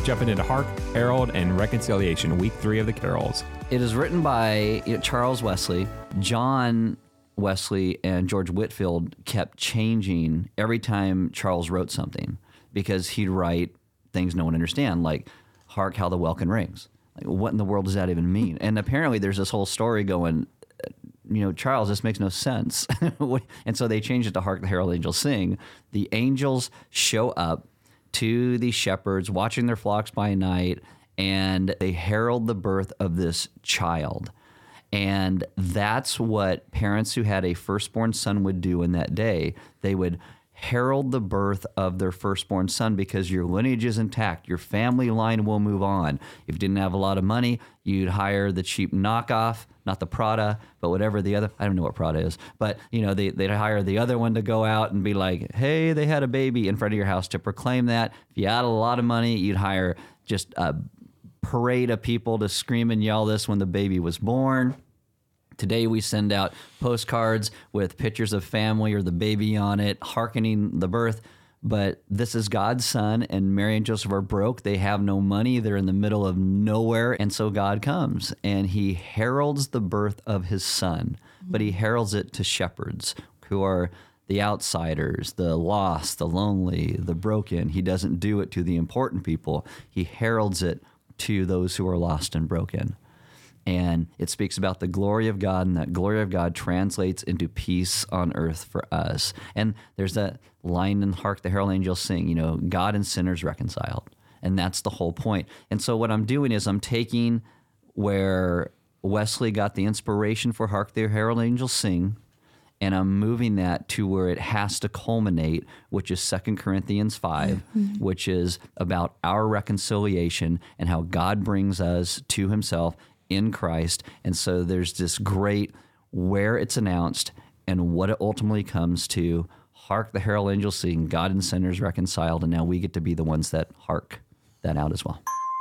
jumping into Hark, Herald, and Reconciliation, week 3 of the carols. It is written by Charles Wesley. John Wesley and George Whitefield kept changing every time Charles wrote something because he'd write things no one understand, like "Hark how the welkin rings." Like, what in the world does that even mean? And apparently there's this whole story going, Charles, this makes no sense. And so they changed it to "Hark the Herald Angels Sing." The angels show up to the shepherds watching their flocks by night, and they herald the birth of this child. And that's what parents who had a firstborn son would do in that day. They would herald the birth of their firstborn son because your lineage is intact. Your family line will move on. If you didn't have a lot of money, you'd hire the cheap knockoff, not the Prada, but whatever the other, I don't know what Prada is, but they'd hire the other one to go out and be like, hey, they had a baby in front of your house to proclaim that. If you had a lot of money, you'd hire just a parade of people to scream and yell this when the baby was born. Today we send out postcards with pictures of family or the baby on it, hearkening the birth. But this is God's son, and Mary and Joseph are broke. They have no money. They're in the middle of nowhere. And so God comes, and he heralds the birth of his son. But he heralds it to shepherds who are the outsiders, the lost, the lonely, the broken. He doesn't do it to the important people. He heralds it to those who are lost and broken. And it speaks about the glory of God, and that glory of God translates into peace on earth for us. And there's that line in Hark the Herald Angels Sing, God and sinners reconciled. And that's the whole point. And so what I'm doing is I'm taking where Wesley got the inspiration for Hark the Herald Angels Sing, and I'm moving that to where it has to culminate, which is 2 Corinthians 5, which is about our reconciliation and how God brings us to himself in Christ. And so there's this great where it's announced and what it ultimately comes to. Hark the Herald Angels Sing, God and sinners reconciled, and now we get to be the ones that hark that out as well.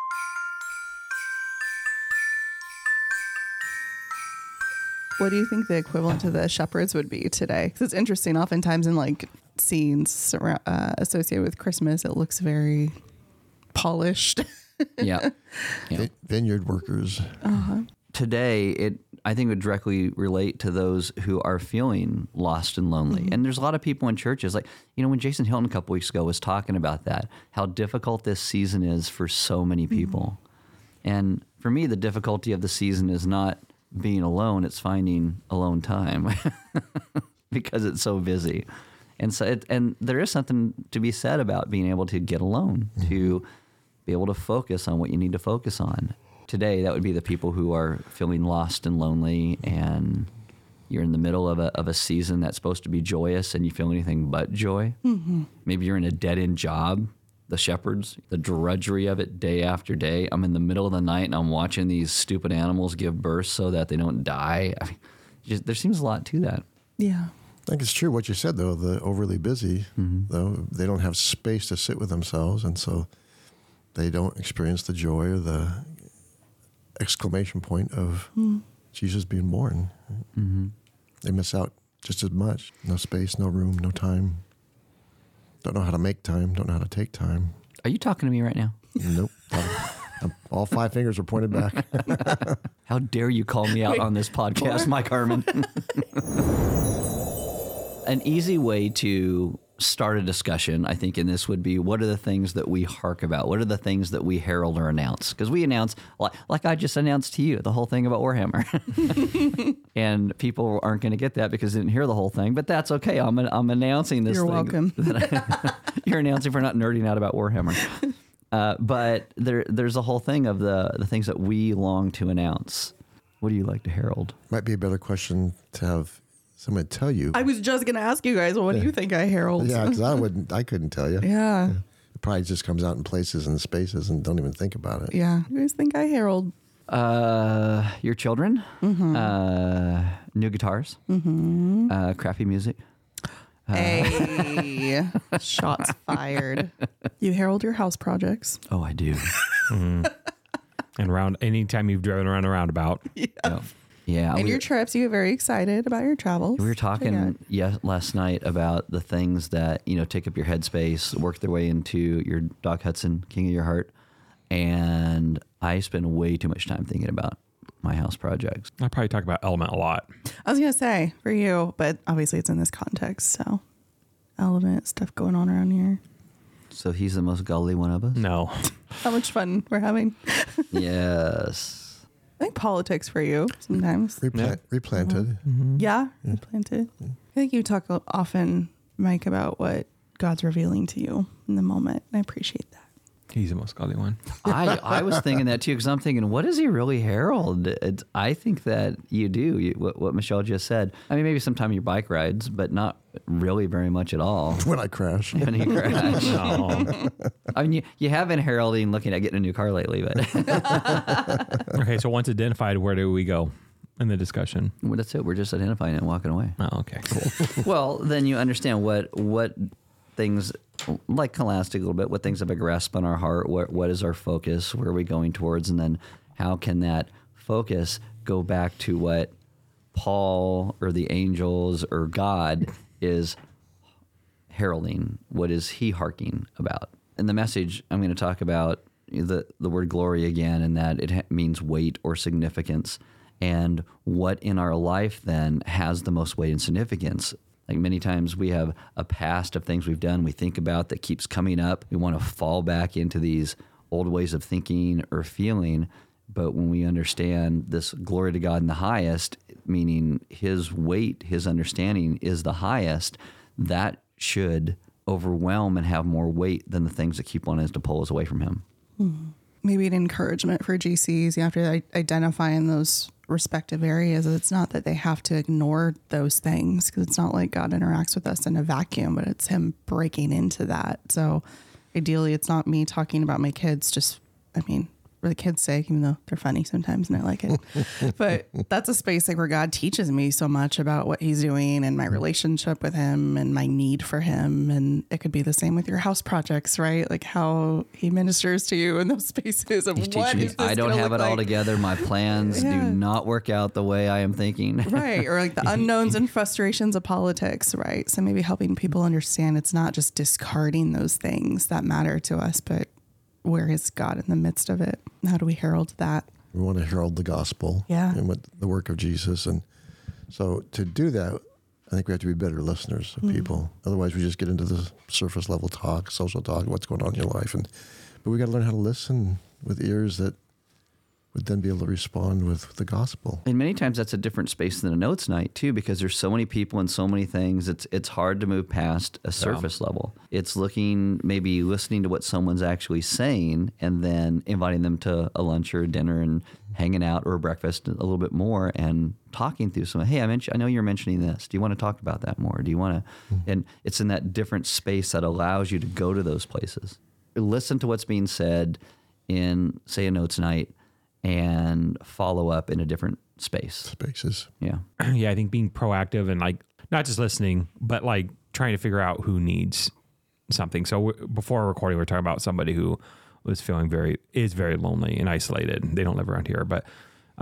What do you think the equivalent to the shepherds would be today? Because it's interesting. Oftentimes in scenes associated with Christmas, it looks very polished. Yeah. Vineyard workers. Today, I think would directly relate to those who are feeling lost and lonely. And there's a lot of people in churches, when Jason Hilton a couple weeks ago was talking about that, how difficult this season is for so many people. And for me, the difficulty of the season is not being alone, it's finding alone time because it's so busy. And so and there is something to be said about being able to get alone, to be able to focus on what you need to focus on. Today, that would be the people who are feeling lost and lonely, and you're in the middle of a season that's supposed to be joyous and you feel anything but joy. Maybe you're in a dead-end job, the shepherds, the drudgery of it day after day. I'm in the middle of the night and I'm watching these stupid animals give birth so that they don't die. There seems a lot to that. Yeah. I think it's true what you said, though. The overly busy, though, they don't have space to sit with themselves, and so they don't experience the joy or the exclamation point of Jesus being born. They miss out just as much. No space, no room, no time. Don't know how to make time, don't know how to take time. Are you talking to me right now? Nope. All 5 fingers are pointed back. How dare you call me out on this podcast, Mike Harmon? An easy way to start a discussion, I think, in this would be, what are the things that we hark about? What are the things that we herald or announce? Because we announce, like I just announced to you, the whole thing about Warhammer. And people aren't going to get that because they didn't hear the whole thing, but that's okay. I'm announcing this You're thing. welcome. You're announcing for not nerding out about Warhammer. But there's a whole thing of the things that we long to announce. What do you like to herald? Might be a better question to have someone tell you. I was just going to ask you guys, what do you think I herald? Yeah, because I couldn't tell you. Yeah. It probably just comes out in places and spaces and don't even think about it. Yeah. You guys think I herald? Your children, new guitars, crappy music. Hey, shots fired. You herald your house projects. Oh, I do. And anytime you've driven around a roundabout. Yeah. And your trips, you get very excited about your travels. We were talking last night about the things that, take up your headspace, work their way into your Doc Hudson, King of Your Heart. And I spend way too much time thinking about my house projects. I probably talk about Element a lot. I was going to say for you, but obviously it's in this context. So Element stuff going on around here. So he's the most godly one of us? No. How much fun we're having. Yes. I think politics for you sometimes. Replanted. Yeah, planted. I think you talk often, Mike, about what God's revealing to you in the moment. And I appreciate that. He's the most godly one. I was thinking that too, because I'm thinking, what does he really herald? I think that you do, what Michelle just said. I mean, maybe sometime your bike rides, but not really very much at all. When I crash. When you crash. No. I mean, you have been heralding looking at getting a new car lately, but Okay, so once identified, where do we go in the discussion? well, that's it. We're just identifying it and walking away. Oh, okay, cool. Well, then you understand what things, like Scholastic a little bit, what things have a grasp on our heart, what is our focus, where are we going towards, and then how can that focus go back to what Paul or the angels or God is heralding? What is he harking about? In the message, I'm going to talk about the word glory again, and that it means weight or significance, and what in our life then has the most weight and significance. Like many times we have a past of things we've done we think about that keeps coming up. We want to fall back into these old ways of thinking or feeling. But when we understand this glory to God in the highest, meaning his weight, his understanding is the highest, that should overwhelm and have more weight than the things that keep wanting to pull us away from him. Maybe an encouragement for GCs. You have to identify in those respective areas. It's not that they have to ignore those things, because it's not like God interacts with us in a vacuum, but it's him breaking into that. So ideally, it's not me talking about my kids, just, I mean, for the kids' sake, even though they're funny sometimes and I like it. But that's a space like where God teaches me so much about what he's doing and my relationship with him and my need for him. And it could be the same with your house projects, right? Like how he ministers to you in those spaces of He's what teaching me, is this I don't gonna have it look all like? together. My plans Yeah. do not work out the way I am thinking. Right. Or like the unknowns and frustrations of politics, right? So maybe helping people understand it's not just discarding those things that matter to us, but where is God in the midst of it? How do we herald that? We want to herald the gospel and what the work of Jesus. And so to do that, I think we have to be better listeners of people. Otherwise, we just get into the surface level talk, social talk, what's going on in your life. But we got to learn how to listen with ears that would then be able to respond with the gospel. And many times that's a different space than a notes night too, because there's so many people and so many things. It's hard to move past a surface level. It's maybe listening to what someone's actually saying, and then inviting them to a lunch or a dinner and hanging out or a breakfast a little bit more and talking through some. Hey, I know you're mentioning this. Do you want to talk about that more? Do you want to? And it's in that different space that allows you to go to those places, listen to what's being said in, say, a notes night, and follow up in a different spaces. Yeah. Yeah, I think being proactive and like not just listening, but like trying to figure out who needs something. So before recording, we were talking about somebody who was feeling is very lonely and isolated. They don't live around here, but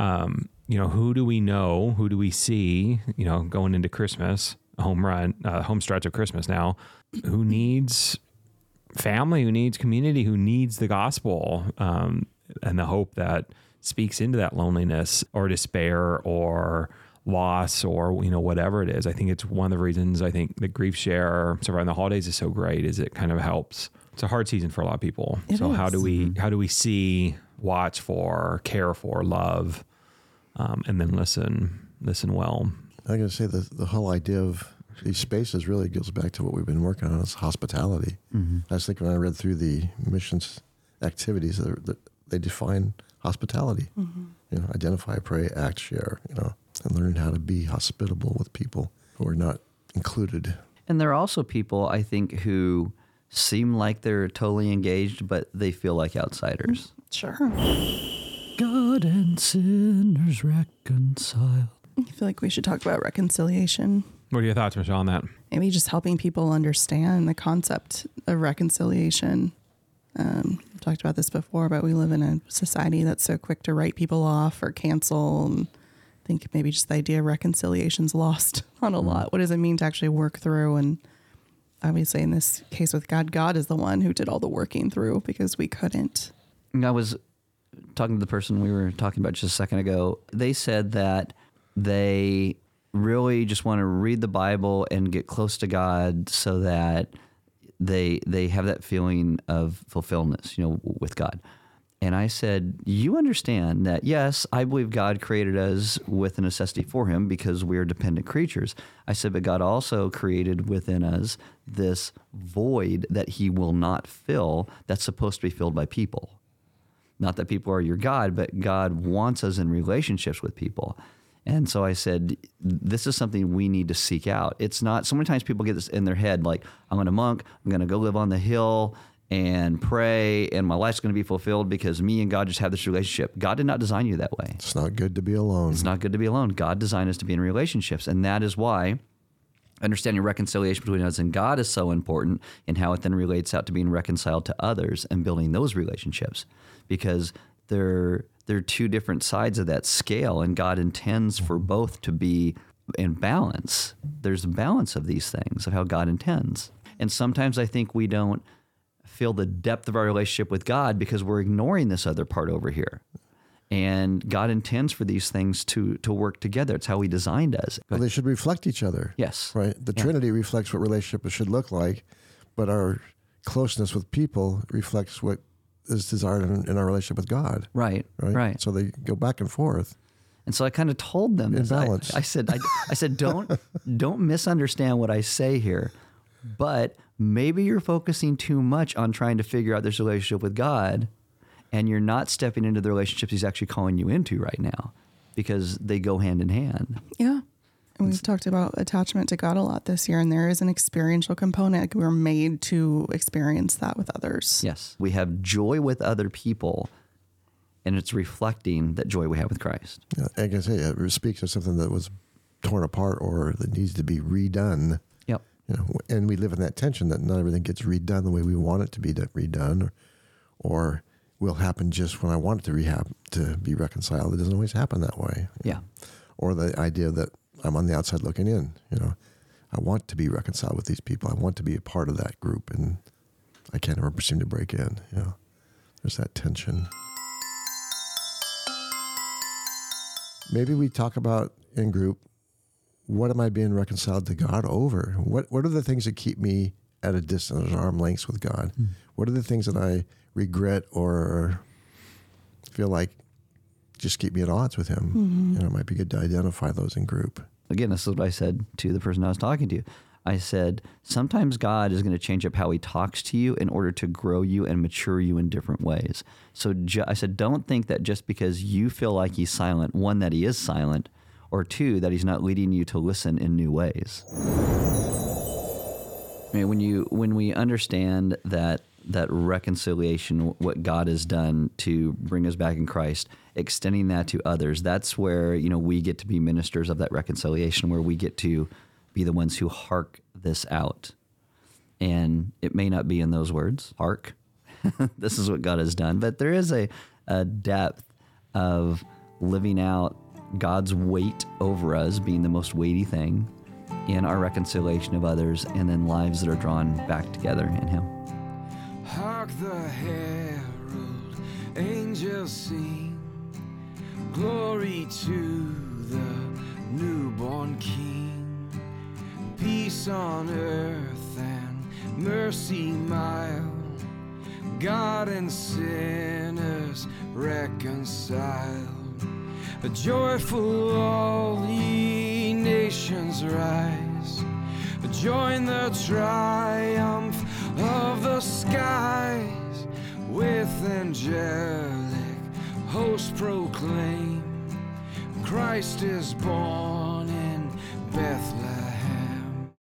who do we know? Who do we see? Going into Christmas, home stretch of Christmas now. Who needs family? Who needs community? Who needs the gospel? And the hope that speaks into that loneliness or despair or loss or whatever it is. I think it's one of the reasons I think the Grief Share surviving the holidays is so great, is it kind of helps. It's a hard season for a lot of people. So how do we see, watch for, care for, love, and then listen well. I'm going to say the whole idea of these spaces really goes back to what we've been working on, is hospitality. I was thinking when I read through the missions activities that they define hospitality. Identify, pray, act, share, and learn how to be hospitable with people who are not included. And there are also people, I think, who seem like they're totally engaged, but they feel like outsiders. Sure. God and sinners reconciled. I feel like we should talk about reconciliation. What are your thoughts, Michelle, on that? Maybe just helping people understand the concept of reconciliation. I've talked about this before, but we live in a society that's so quick to write people off or cancel. And I think maybe just the idea of reconciliation's lost on a lot. What does it mean to actually work through? And obviously in this case with God, God is the one who did all the working through, because we couldn't. I was talking to the person we were talking about just a second ago. They said that they really just want to read the Bible and get close to God so that they have that feeling of fulfilledness, with God. And I said, you understand that, yes, I believe God created us with a necessity for him because we are dependent creatures. I said, but God also created within us this void that he will not fill that's supposed to be filled by people. Not that people are your God, but God wants us in relationships with people. And so I said, this is something we need to seek out. It's not, so many times people get this in their head, like, I'm going to monk, I'm going to go live on the hill and pray, and my life's going to be fulfilled because me and God just have this relationship. God did not design you that way. It's not good to be alone. It's not good to be alone. God designed us to be in relationships. And that is why understanding reconciliation between us and God is so important, and how it then relates out to being reconciled to others and building those relationships. Because they're two different sides of that scale, and God intends for both to be in balance. There's a balance of these things, of how God intends. And sometimes I think we don't feel the depth of our relationship with God because we're ignoring this other part over here. And God intends for these things to work together. It's how he designed us. Well, they should reflect each other. Yes. Right? The Trinity reflects what relationship should look like, but our closeness with people reflects what is desired in our relationship with God. Right. So they go back and forth. And so I kind of told them this. balance. I said, don't misunderstand what I say here, but maybe you're focusing too much on trying to figure out this relationship with God, and you're not stepping into the relationships he's actually calling you into right now, because they go hand in hand. Yeah. And we've talked about attachment to God a lot this year, and there is an experiential component. Like, we're made to experience that with others. Yes. We have joy with other people, and it's reflecting that joy we have with Christ. Yeah, like I say, it speaks of something that was torn apart or that needs to be redone. Yep. And we live in that tension that not everything gets redone the way we want it to be redone, or will happen just when I want it to be reconciled. It doesn't always happen that way. Yeah. Or the idea that I'm on the outside looking in. I want to be reconciled with these people. I want to be a part of that group, and I can't ever seem to break in. There's that tension. Maybe we talk about in group, what am I being reconciled to God over? What are the things that keep me at a distance, at arm's length with God? What are the things that I regret or feel like just keep me at odds with him? It might be good to identify those in group. Again, this is what I said to the person I was talking to. I said, sometimes God is going to change up how he talks to you in order to grow you and mature you in different ways. So I said, don't think that just because you feel like he's silent, one, that he is silent, or two, that he's not leading you to listen in new ways. I mean, when we understand that reconciliation, what God has done to bring us back in Christ, extending that to others, that's where, we get to be ministers of that reconciliation, where we get to be the ones who hark this out. And it may not be in those words, hark. This is what God has done. But there is a depth of living out God's weight over us being the most weighty thing in our reconciliation of others, and then lives that are drawn back together in him. Hark the herald angels sing, glory to the newborn King. Peace on earth and mercy mild, God and sinners reconciled. A joyful all ye nations rise, join the triumph of the skies, with angelic hosts proclaim, Christ is born in Bethlehem.